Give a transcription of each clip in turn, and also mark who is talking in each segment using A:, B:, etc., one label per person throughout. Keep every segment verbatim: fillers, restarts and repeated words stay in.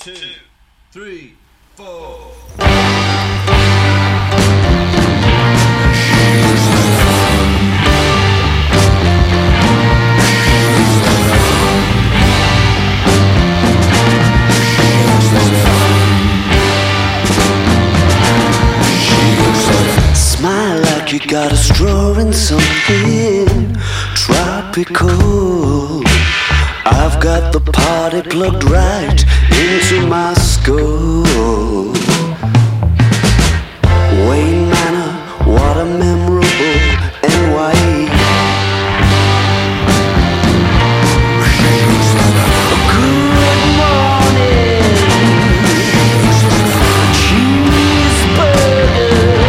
A: two, three, four.
B: Smile like you got a straw in something tropical. I've got the party plugged right into my skull. Wayne Manor, what a memorable N Y E. Good morning, cheeseburger,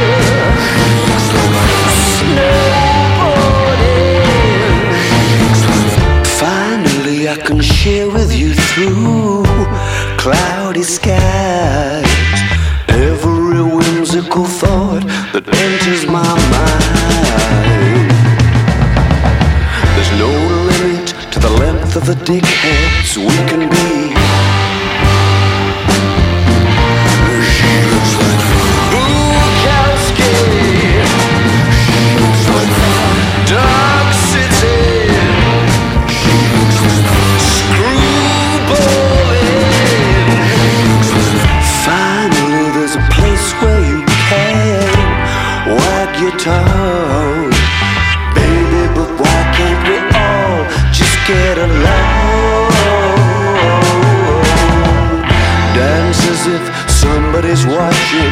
B: snowboarding. Finally I can share with you through cloudy skies every whimsical thought that enters my mind. There's no limit to the length of the dickheads we can be. She looks like Bukowski. She looks like Dark City. She looks like Screwballing. Finally there's a place where you can wag your tongue, baby, but why can't we all just get along? Dance as if somebody's watching